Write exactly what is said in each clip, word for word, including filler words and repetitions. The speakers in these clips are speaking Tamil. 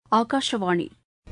ஆகாஷவாணி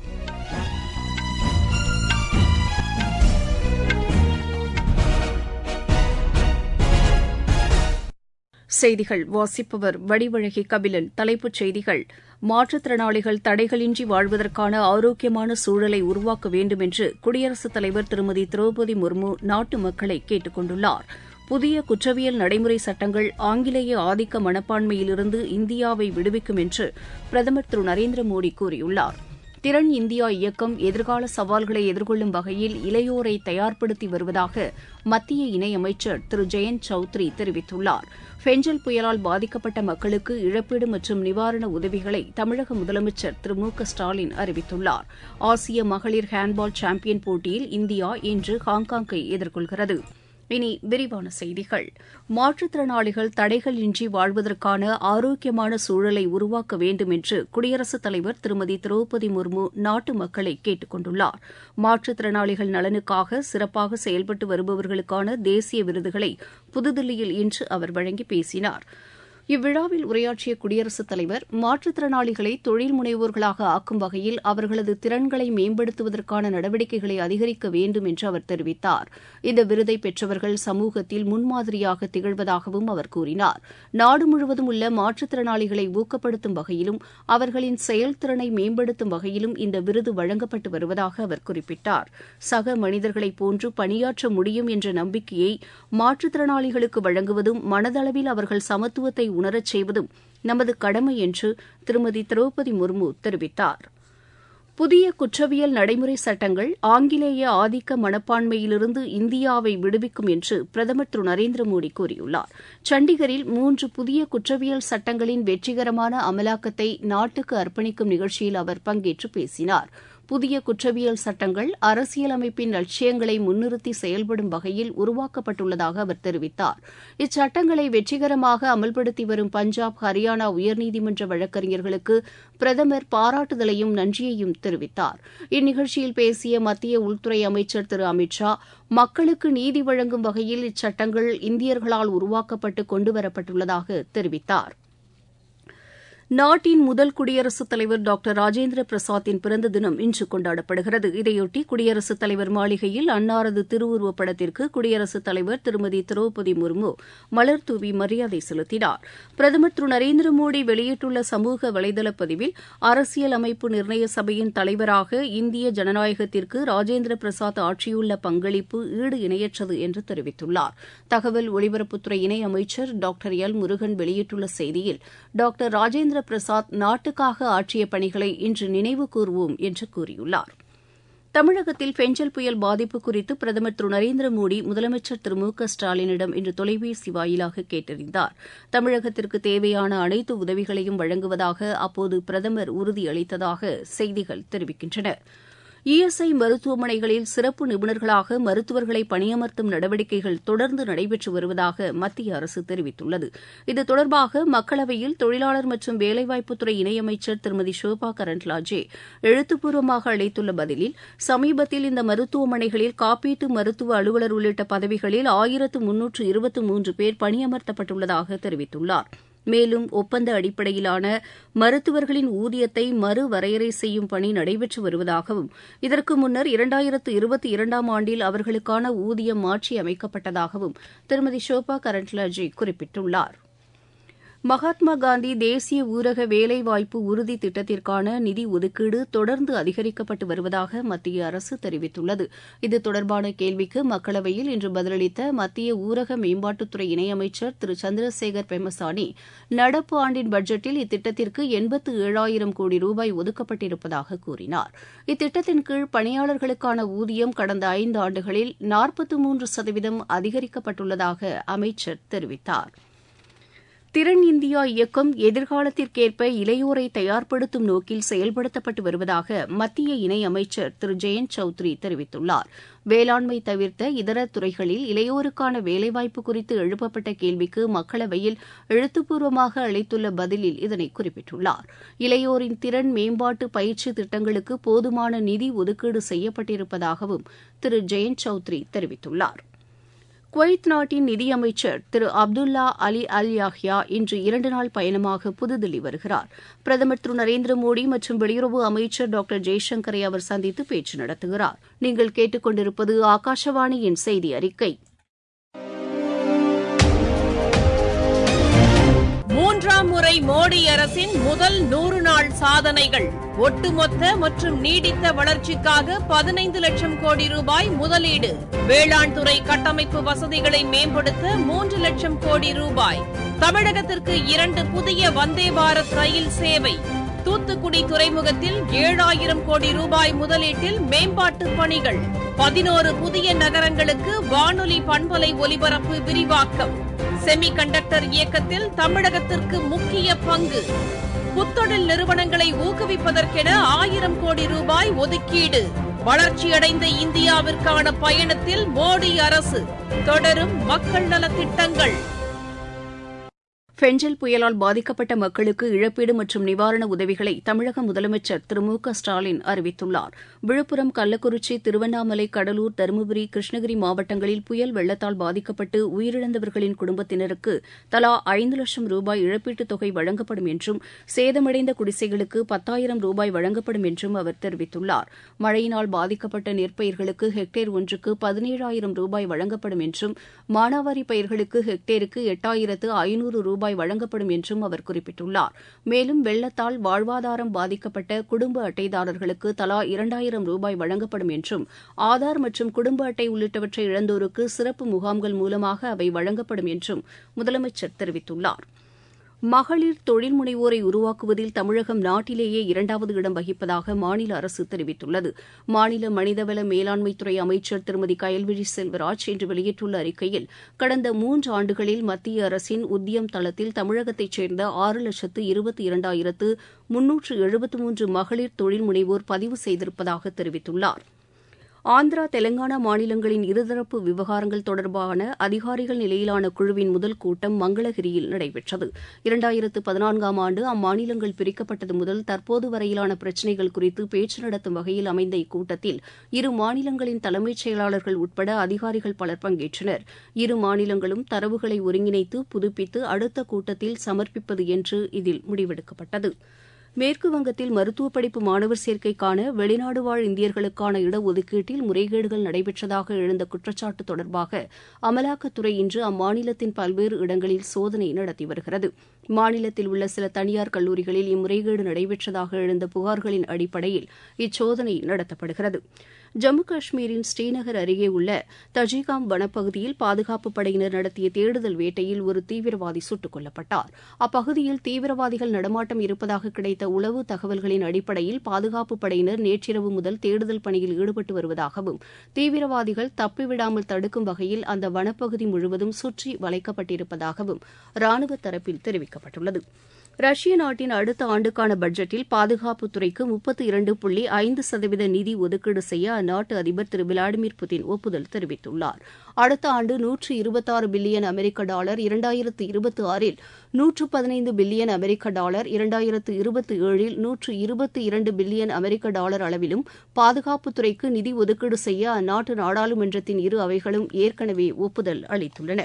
செய்திகள் வாசிப்பவர் வடிவழகி கபிலன். தலைப்புச் செய்திகள்: மாற்றுத்திறனாளிகள் தடைகளின்றி வாழ்வதற்கான ஆரோக்கியமான சூழலை உருவாக்க வேண்டும் என்று குடியரசுத் தலைவர் திருமதி திரௌபதி முர்மு நாட்டு மக்களை கேட்டுக் கொண்டுள்ளார். புதிய குற்றவியல் நடைமுறை சட்டங்கள் ஆங்கிலேய ஆதிக்க மனப்பான்மையிலிருந்து இந்தியாவை விடுவிக்கும் என்று பிரதமர் திரு நரேந்திர மோடி கூறியுள்ளார். திறன் இந்தியா இயக்கம் எதிர்கால சவால்களை எதிர்கொள்ளும் வகையில் இளையோரை தயார்படுத்தி வருவதாக மத்திய இணையமைச்சர் திரு ஜெயந்த் சௌத்ரி தெரிவித்துள்ளார். பெஞ்சல் புயலால் பாதிக்கப்பட்ட மக்களுக்கு இழப்பீடு மற்றும் நிவாரண உதவிகளை தமிழக முதலமைச்சர் திரு மு க ஸ்டாலின் அறிவித்துள்ளார். ஆசிய மகளிர் ஹேண்ட்பால் சாம்பியன் போட்டியில் இந்தியா இன்று ஹாங்காங்கை எதிர்கொள்கிறது. இனி விரிவான செய்திகள். மாற்றுத்திறனாளிகள் தடைகளின்றி வாழ்வதற்கான ஆரோக்கியமான சூழலை உருவாக்க வேண்டும் என்று குடியரசுத் தலைவர் திருமதி திரௌபதி முர்மு நாட்டு மக்களை கேட்டுக் கொண்டுள்ளார். மாற்றுத்திறனாளிகள் நலனுக்காக சிறப்பாக செயல்பட்டு வருபவர்களுக்கான தேசிய விருதுகளை புதுதில்லியில் இன்று அவர் வழங்கி பேசினார். இவ்விழாவில் உரையாற்றிய குடியரசுத் தலைவர் மாற்றுத்திறனாளிகளை தொழில் முனைவோர்களாக ஆக்கும் வகையில் அவர்களது திறன்களை மேம்படுத்துவதற்கான நடவடிக்கைகளை அதிகரிக்க வேண்டும் என்று அவர் தெரிவித்தார். இந்த விருதை பெற்றவர்கள் சமூகத்தில் முன்மாதிரியாக திகழ்வதாகவும் அவர் கூறினார். நாடு முழுவதும் உள்ள மாற்றுத்திறனாளிகளை ஊக்கப்படுத்தும் வகையிலும் அவர்களின் செயல்திறனை மேம்படுத்தும் வகையிலும் இந்த விருது வழங்கப்பட்டு வருவதாக அவர் குறிப்பிட்டார். சக மனிதர்களைப் போன்று பணியாற்ற முடியும் என்ற நம்பிக்கையை மாற்றுத்திறனாளிகளுக்கு வழங்குவதும் மனதளவில் அவர்கள் சமத்துவத்தை உணரச் செய்வதும் நமது கடமை என்று திருமதி திரௌபதி முர்மு தெரிவித்தார். புதிய குற்றவியல் நடைமுறை சட்டங்கள் ஆங்கிலேய ஆதிக்க மனப்பான்மையிலிருந்து இந்தியாவை விடுவிக்கும் என்று பிரதமர் திரு நரேந்திர மோடி கூறியுள்ளார். சண்டிகரில் மூன்று புதிய குற்றவியல் சட்டங்களின் வெற்றிகரமான அமலாக்கத்தை நாட்டுக்கு அர்ப்பணிக்கும் நிகழ்ச்சியில் அவர் பங்கேற்று பேசினார். புதிய குற்றவியல் சட்டங்கள் அரசியலமைப்பின் லட்சியங்களை முன்னிறுத்தி செயல்படும் வகையில் உருவாக்கப்பட்டுள்ளதாக அவர் தெரிவித்தார். இச்சட்டங்களை வெற்றிகரமாக அமல்படுத்தி வரும் பஞ்சாப், ஹரியானா உயர்நீதிமன்ற வழக்கறிஞர்களுக்கு பிரதமர் பாராட்டுதலையும் நன்றியையும் தெரிவித்தார். இந்நிகழ்ச்சியில் பேசிய மத்திய உள்துறை அமைச்சர் திரு அமித் ஷா, மக்களுக்கு நீதி வழங்கும் வகையில் இச்சட்டங்கள் இந்தியர்களால் உருவாக்கப்பட்டு கொண்டுவரப்பட்டுள்ளதாக தெரிவித்தார். நாட்டின் முதல் குடியரசுத் தலைவர் டாக்டர் ராஜேந்திர பிரசாத்தின் பிறந்த தினம் இன்று கொண்டாடப்படுகிறது. இதையொட்டி குடியரசுத் தலைவர் மாளிகையில் அன்னாரது திருவுருவப் படத்திற்கு குடியரசுத் தலைவர் திருமதி திரௌபதி முர்மு மலர்தூவி மரியாதை செலுத்தினார். பிரதமர் திரு நரேந்திர மோடி வெளியிட்டுள்ள சமூக வலைதள பதிவில் அரசியல் அமைப்பு நிர்ணய சபையின் தலைவராக இந்திய ஜனநாயகத்திற்கு ராஜேந்திர பிரசாத் ஆற்றியுள்ள பங்களிப்பு ஈடு இணையற்றது என்று தெரிவித்துள்ளார். தகவல் ஒலிபரப்புத்துறை இணையமைச்சர் டாக்டர் எல் முருகன் வெளியிட்டுள்ள செய்தியில் டாக்டர் ராஜேந்திர பிரசாத் நாட்டுக்காக ஆற்றிய பணிகளை இன்று நினைவு கூர்வோம் என்று கூறியுள்ளார். தமிழகத்தில் பெஞ்சல் புயல் பாதிப்பு குறித்து பிரதமர் திரு நரேந்திர மோடி முதலமைச்சர் திரு மு க ஸ்டாலினிடம் இன்று தொலைபேசி வாயிலாக கேட்டறிந்தார். தமிழகத்திற்கு தேவையான அனைத்து உதவிகளையும் வழங்குவதாக அப்போது பிரதமர் உறுதியளித்ததாக செய்திகள் தெரிவிக்கின்றன. இஎஸ்ஐ மருத்துவமனைகளில் சிறப்பு நிபுணர்களாக மருத்துவர்களை பணியமர்த்தும் நடவடிக்கைகள் தொடர்ந்து நடைபெற்று வருவதாக மத்திய அரசு தெரிவித்துள்ளது. இது தொடர்பாக மக்களவையில் தொழிலாளர் மற்றும் வேலைவாய்ப்புத்துறை இணையமைச்சர் திருமதி ஷோபா கரண்ட்லாஜே எழுத்துப்பூர்வமாக அளித்துள்ள பதிலில், சமீபத்தில் இந்த மருத்துவமனைகளில் காப்பீட்டு மருத்துவ அலுவலர் உள்ளிட்ட பதவிகளில் ஆயிரத்து முன்னூற்று இருபத்தி மூன்று பேர் பணியமர்த்தப்பட்டுள்ளதாக தெரிவித்துள்ளார். மேலும் ஒப்பந்த அடிப்படையிலான மருத்துவர்களின் ஊதியத்தை மறுவரையறை செய்யும் பணி நடைபெற்று வருவதாகவும் இதற்கு முன்னர் இரண்டாயிரத்து இருபத்தி இரண்டாம் ஆண்டில் அவர்களுக்கான ஊதியம் மாற்றியமைக்கப்பட்டதாகவும் திருமதி ஷோபா கரண்ட்லாஜே குறிப்பிட்டுள்ளார். மகாத்மா காந்தி தேசிய ஊரக வேலைவாய்ப்பு உறுதி திட்டத்திற்கான நிதி ஒதுக்கீடு தொடர்ந்து அதிகரிக்கப்பட்டு வருவதாக மத்திய அரசு தெரிவித்துள்ளது. இது தொடர்பான கேள்விக்கு மக்களவையில் இன்று பதிலளித்த மத்திய ஊரக மேம்பாட்டுத்துறை இணையமைச்சர் திரு சந்திரசேகர் பெமசானி, நடப்பு ஆண்டின் பட்ஜெட்டில் இத்திட்டத்திற்கு எண்பத்து ஏழாயிரம் கோடி ரூபாய் ஒதுக்கப்பட்டிருப்பதாக கூறினார். இத்திட்டத்தின் கீழ் பணியாளர்களுக்கான ஊதியம் கடந்த ஐந்து ஆண்டுகளில் நாற்பத்தி மூன்று சதவீதம் அதிகரிக்கப்பட்டுள்ளதாக அமைச்சர் தெரிவித்தார். திறன் இந்தியா இயக்கம் எதிர்காலத்திற்கேற்ப இளையோரை தயார்படுத்தும் நோக்கில் செயல்படுத்தப்பட்டு வருவதாக மத்திய இணையமைச்சர் திரு ஜெயந்த் சௌத்ரி தெரிவித்துள்ளார். வேளாண்மை தவிர்த்த இதர துறைகளில் இளையோருக்கான வேலைவாய்ப்பு குறித்து எழுப்பப்பட்ட கேள்விக்கு மக்களவையில் எழுத்துப்பூர்வமாக அளித்துள்ள பதிலில் இதனை குறிப்பிட்டுள்ளார். இளையோரின் திறன் மேம்பாட்டு பயிற்சி திட்டங்களுக்கு போதுமான நிதி ஒதுக்கீடு செய்யப்பட்டிருப்பதாகவும் திரு ஜெயந்த் சௌத்ரி தெரிவித்துள்ளார். குவைத் நாட்டின் நிதியமைச்சர் திரு அப்துல்லா அலி அல் யாஹ்யா இன்று இரண்டு நாள் பயணமாக புதுதில்லி வருகிறார். பிரதமர் திரு நரேந்திர மோடி மற்றும் வெளியுறவு அமைச்சர் டாக்டர் ஜெய்சங்கரை அவர் சந்தித்து பேச்சு நடத்துகிறார். நீங்கள் கேட்டுக் கொண்டிருப்பது ஆகாஷவாணியின் செய்தி அறிக்கை. மூன்றாம் முறை மோடி அரசின் முதல் நூறு நாள் சாதனைகள். ஒட்டுமொத்த மற்றும் நீடித்த வளர்ச்சிக்காக பதினைந்து லட்சம் கோடி ரூபாய் முதலீடு. வேளாண் துறை கட்டமைப்பு வசதிகளை மேம்படுத்த மூன்று லட்சம் கோடி ரூபாய். தமிழகத்திற்கு இரண்டு புதிய வந்தே பாரத் ரயில் சேவை. தூத்துக்குடி துறைமுகத்தில் ஏழாயிரம் கோடி ரூபாய் முதலீட்டில் மேம்பாட்டு பணிகள். பதினோரு புதிய நகரங்களுக்கு வானொலி பண்பலை ஒலிபரப்பு விரிவாக்கம். செமி கண்டக்டர் இயக்கத்தில் தமிழகத்திற்கு முக்கிய பங்கு. புத்தொழில் நிறுவனங்களை ஊக்குவிப்பதற்கென ஆயிரம் கோடி ரூபாய் ஒதுக்கீடு. வளர்ச்சியடைந்த இந்தியாவிற்கான பயணத்தில் மோடி அரசு. தொடரும் மக்கள் நலத் திட்டங்கள். பெஞ்சல் புயலால் பாதிக்கப்பட்ட மக்களுக்கு இழப்பீடு மற்றும் நிவாரண உதவிகளை தமிழக முதலமைச்சர் திரு மு க ஸ்டாலின் அறிவித்துள்ளார். விழுப்புரம், கள்ளக்குறிச்சி, திருவண்ணாமலை, கடலூர், தருமபுரி, கிருஷ்ணகிரி மாவட்டங்களில் புயல் வெள்ளத்தால் பாதிக்கப்பட்டு உயிரிழந்தவர்களின் குடும்பத்தினருக்கு தலா ஐந்து லட்சம் ரூபாய் இழப்பீட்டுத் தொகை வழங்கப்படும் என்றும், சேதமடைந்த குடிசைகளுக்கு பத்தாயிரம் ரூபாய் வழங்கப்படும் என்றும் அவர் தெரிவித்துள்ளார். மழையினால் பாதிக்கப்பட்ட நெற்பயிர்களுக்கு ஹெக்டேர் ஒன்றுக்கு பதினேழாயிரம் ரூபாய் வழங்கப்படும் என்றும், மானாவாரி பயிர்களுக்கு ஹெக்டேருக்கு எட்டாயிரத்து ஐநூறு ரூபாய் வழங்கப்படும் என்றும் அவர் குறிப்பிட்டுள்ளார். மேலும் வெள்ளத்தால் வாழ்வாதாரம் பாதிக்கப்பட்ட குடும்ப அட்டைதாரர்களுக்கு தலா இரண்டாயிரம் ரூபாய் வழங்கப்படும் என்றும், ஆதார் மற்றும் குடும்ப அட்டை உள்ளிட்டவற்றை இழந்தோருக்கு சிறப்பு முகாம்கள் மூலமாக அவை வழங்கப்படும் என்றும் முதலமைச்சர் தெரிவித்துள்ளார். மகளிர் தொழில் முனைவோரை உருவாக்குவதில் தமிழகம் நாட்டிலேயே இரண்டாவது இடம் வகிப்பதாக மாநில அரசு தெரிவித்துள்ளது. மாநில மனிதவள மேலாண்மைத்துறை அமைச்சர் திருமதி கயல்விழி செல்வராஜ் இன்று வெளியிட்டுள்ள அறிக்கையில், கடந்த மூன்று ஆண்டுகளில் மத்திய அரசின் உத்யம் தளத்தில் தமிழகத்தைச் சேர்ந்த ஆறு லட்சத்து இருபத்தி இரண்டாயிரத்து முன்னூற்று எழுபத்து மூன்று மகளிர் தொழில் முனைவோர் பதிவு செய்திருப்பதாக தெரிவித்துள்ளார். ஆந்திரா, தெலங்கானா மாநிலங்களின் இருதரப்பு விவகாரங்கள் தொடர்பான அதிகாரிகள் நிலையிலான குழுவின் முதல் கூட்டம் மங்களகிரியில் நடைபெற்றது. இரண்டாயிரத்து பதினான்காம் ஆண்டு அம்மாநிலங்கள் பிரிக்கப்பட்டது முதல் தற்போது வரையிலான பிரச்சினைகள் குறித்து பேச்சு நடத்தும் வகையில் அமைந்த இக்கூட்டத்தில் இரு மாநிலங்களின் தலைமைச் செயலாளர்கள் உட்பட அதிகாரிகள் பலர் பங்கேற்றனர். இரு மாநிலங்களும் தரவுகளை ஒருங்கிணைத்து புதுப்பித்து அடுத்த கூட்டத்தில் சமர்ப்பிப்பது என்று இதில் முடிவெடுக்கப்பட்டது. மேற்குவங்கத்தில் மருத்துவப் படிப்பு மாணவர் சேர்க்கைக்கான வெளிநாடு வாழ் இந்தியர்களுக்கான இடஒதுக்கீட்டில் முறைகேடுகள் நடைபெற்றதாக எழுந்த குற்றச்சாட்டு தொடர்பாக அமலாக்கத்துறை இன்று அம்மாநிலத்தின் பல்வேறு இடங்களில் சோதனை நடத்தி வருகிறது. மாநிலத்தில் உள்ள சில தனியார் கல்லூரிகளில் இம்முறைகேடு நடைபெற்றதாக எழுந்த புகார்களின் அடிப்படையில் இச்சோதனை நடத்தப்படுகிறது. ஜம்மு காஷ்மீரின் ஸ்ரீநகர் அருகே உள்ள தஜிகாம் வனப்பகுதியில் பாதுகாப்புப் படையினர் நடத்திய தேடுதல் வேட்டையில் ஒரு தீவிரவாதி சுட்டுக் கொல்லப்பட்டார். அப்பகுதியில் தீவிரவாதிகள் நடமாட்டம் இருப்பதாக கிடைத்த உளவு தகவல்களின் அடிப்படையில் பாதுகாப்புப் படையினர் நேற்றிரவு முதல் தேடுதல் பணியில் ஈடுபட்டு வருவதாகவும், தீவிரவாதிகள் தப்பிவிடாமல் தடுக்கும் வகையில் அந்த வனப்பகுதி முழுவதும் சுற்றி வளைக்கப்பட்டிருப்பதாகவும் ராணுவ தரப்பில் தெரிவிக்கப்பட்டுள்ளது. ரஷ்ய நாட்டின் அடுத்த ஆண்டுக்கான பட்ஜெட்டில் பாதுகாப்புத்துறைக்கு முப்பத்தி இரண்டு புள்ளி ஐந்து சதவீத நிதி ஒதுக்கீடு செய்ய அந்நாட்டு அதிபர் திரு விளாடிமிர் புதின் ஒப்புதல் தெரிவித்துள்ளார். அடுத்த ஆண்டு நூற்று இருபத்தாறு பில்லியன் அமெரிக்க டாலர், இரண்டாயிரத்து இருபத்தி ஆறில் நூற்று பதினைந்து பில்லியன் அமெரிக்க டாலர், இரண்டாயிரத்து இருபத்தி ஏழில் நூற்று இருபத்தி இரண்டு பில்லியன் அமெரிக்க டாலர் அளவிலும் பாதுகாப்புத்துறைக்கு நிதி ஒதுக்கீடு செய்ய அந்நாட்டு நாடாளுமன்றத்தின் இரு அவைகளும் ஏற்கனவே ஒப்புதல் அளித்துள்ளன.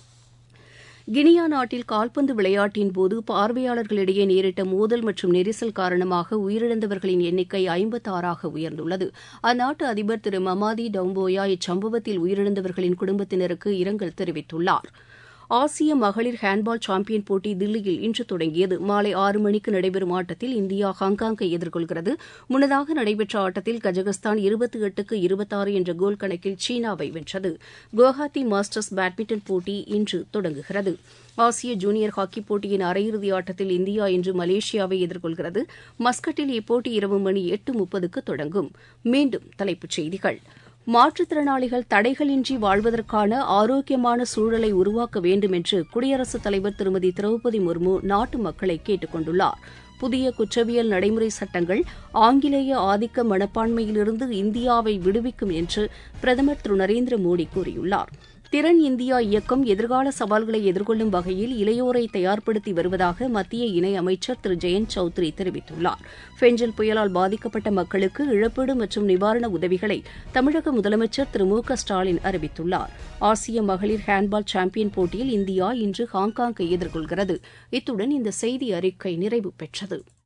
கினியா நாட்டில் கால்பந்து விளையாட்டின்போது பார்வையாளர்களிடையே நேரிட்ட மோதல் மற்றும் நெரிசல் காரணமாக உயிரிழந்தவர்களின் எண்ணிக்கை ஐம்பத்தாறாக உயர்ந்துள்ளது. அந்நாட்டு அதிபர் திரு மமாதி டவும்போயா இச்சம்பவத்தில் உயிரிழந்தவர்களின் குடும்பத்தினருக்கு இரங்கல் தெரிவித்துள்ளார். ஆசிய மகளிர் ஹேண்ட்பால் சாம்பியன் போட்டி தில்லியில் இன்று தொடங்கியது. மாலை ஆறு மணிக்கு நடைபெறும் ஆட்டத்தில் இந்தியா ஹாங்காங்கை எதிர்கொள்கிறது. முன்னதாக நடைபெற்ற ஆட்டத்தில் கஜகஸ்தான் இருபத்தி எட்டுக்கு இருபத்தாறு என்ற கோல் கணக்கில் சீனாவை வென்றது. குவஹாத்தி மாஸ்டர்ஸ் பேட்மிண்டன் போட்டி இன்று தொடங்குகிறது. ஆசிய ஜூனியர் ஹாக்கிப் போட்டியின் அரையிறுதி ஆட்டத்தில் இந்தியா இன்று மலேசியாவை எதிர்கொள்கிறது. மஸ்கட்டில் இப்போட்டி இரவு மணி எட்டு முப்பதுக்கு தொடங்கும். மீண்டும் தலைப்புச் செய்திகள். மாற்றுத்திறனாளிகள் தடைகளின்றி வாழ்வதற்கான ஆரோக்கியமான சூழலை உருவாக்க வேண்டும் என்று குடியரசுத் தலைவர் திருமதி திரௌபதி முர்மு நாட்டு மக்களை கேட்டுக் கொண்டுள்ளார். புதிய குற்றவியல் நடைமுறை சட்டங்கள் ஆங்கிலேய ஆதிக்க மனப்பான்மையிலிருந்து இந்தியாவை விடுவிக்கும் என்று பிரதமர் திரு நரேந்திர மோடி கூறியுள்ளார். திறன் இந்தியா இயக்கம் எதிர்கால சவால்களை எதிர்கொள்ளும் வகையில் இளையோரை தயார்படுத்தி வருவதாக மத்திய இணையமைச்சர் திரு ஜெயந்த் சௌத்ரி தெரிவித்துள்ளார். பெஞ்சல் புயலால் பாதிக்கப்பட்ட மக்களுக்கு இழப்பீடு மற்றும் நிவாரண உதவிகளை தமிழக முதலமைச்சர் திரு மு க ஸ்டாலின் அறிவித்துள்ளார். ஆசிய மகளிர் ஹேண்ட்பால் சாம்பியன் போட்டியில் இந்தியா இன்று ஹாங்காங்கை எதிர்கொள்கிறது. இத்துடன் இந்த செய்தி அறிக்கை நிறைவு பெற்றது.